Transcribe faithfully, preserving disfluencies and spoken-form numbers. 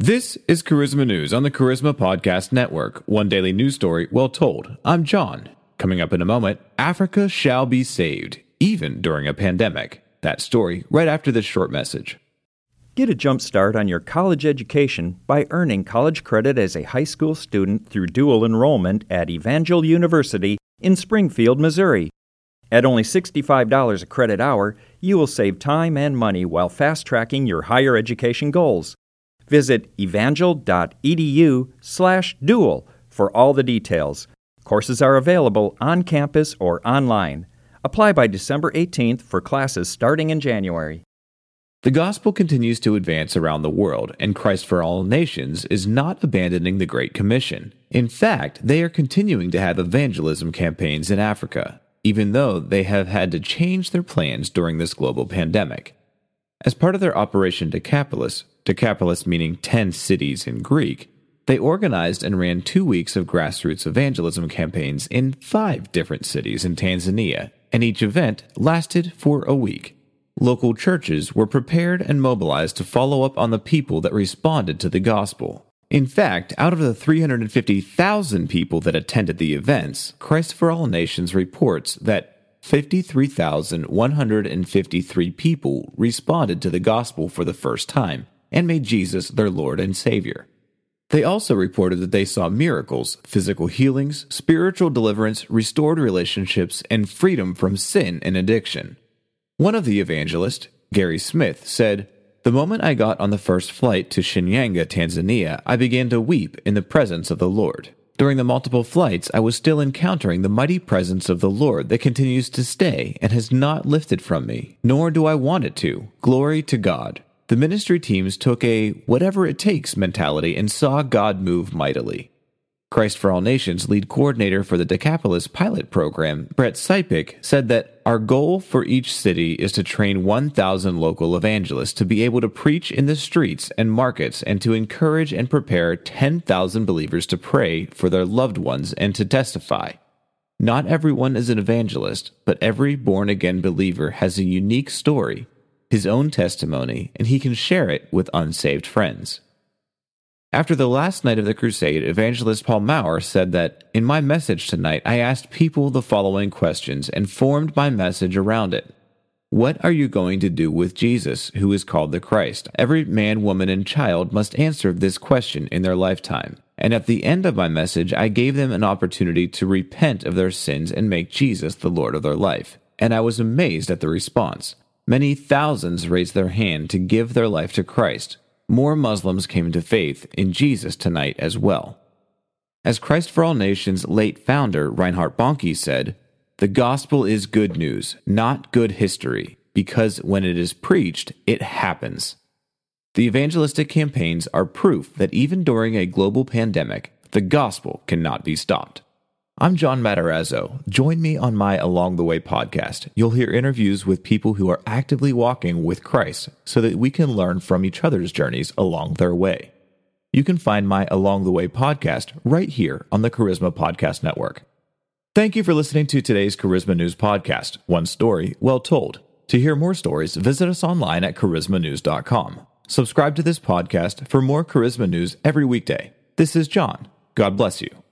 This is Charisma News on the Charisma Podcast Network, one daily news story well told. I'm John. Coming up in a moment, Africa shall be saved, even during a pandemic. That story right after this short message. Get a jump start on your college education by earning college credit as a high school student through dual enrollment at Evangel University in Springfield, Missouri. At only sixty-five dollars a credit hour, you will save time and money while fast-tracking your higher education goals. Visit evangel.edu slash dual for all the details. Courses are available on campus or online. Apply by December eighteenth for classes starting in January. The gospel continues to advance around the world, and Christ for All Nations is not abandoning the Great Commission. In fact, they are continuing to have evangelism campaigns in Africa, even though they have had to change their plans during this global pandemic. As part of their Operation Decapolis, Decapolis meaning ten cities in Greek, they organized and ran two weeks of grassroots evangelism campaigns in five different cities in Tanzania, and each event lasted for a week. Local churches were prepared and mobilized to follow up on the people that responded to the gospel. In fact, out of the three hundred fifty thousand people that attended the events, Christ for All Nations reports that fifty-three thousand one hundred fifty-three people responded to the gospel for the first time and made Jesus their Lord and Savior. They also reported that they saw miracles, physical healings, spiritual deliverance, restored relationships, and freedom from sin and addiction. One of the evangelists, Gary Smith, said, "The moment I got on the first flight to Shinyanga, Tanzania, I began to weep in the presence of the Lord. During the multiple flights, I was still encountering the mighty presence of the Lord that continues to stay and has not lifted from me, nor do I want it to. Glory to God." The ministry teams took a whatever-it-takes mentality and saw God move mightily. Christ for All Nations lead coordinator for the Decapolis pilot program, Brett Sipik, said that our goal for each city is to train one thousand local evangelists to be able to preach in the streets and markets and to encourage and prepare ten thousand believers to pray for their loved ones and to testify. Not everyone is an evangelist, but every born-again believer has a unique story, his own testimony, and he can share it with unsaved friends. After the last night of the crusade, evangelist Paul Maurer said that, "In my message tonight, I asked people the following questions and formed my message around it. What are you going to do with Jesus, who is called the Christ? Every man, woman, and child must answer this question in their lifetime. And at the end of my message, I gave them an opportunity to repent of their sins and make Jesus the Lord of their life. And I was amazed at the response. Many thousands raised their hand to give their life to Christ. More Muslims came to faith in Jesus tonight as well." As Christ for All Nations' late founder, Reinhard Bonnke, said, "The gospel is good news, not good history, because when it is preached, it happens." The evangelistic campaigns are proof that even during a global pandemic, the gospel cannot be stopped. I'm John Matarazzo. Join me on my Along the Way podcast. You'll hear interviews with people who are actively walking with Christ so that we can learn from each other's journeys along their way. You can find my Along the Way podcast right here on the Charisma Podcast Network. Thank you for listening to today's Charisma News podcast, one story well told. To hear more stories, visit us online at charisma news dot com. Subscribe to this podcast for more Charisma News every weekday. This is John. God bless you.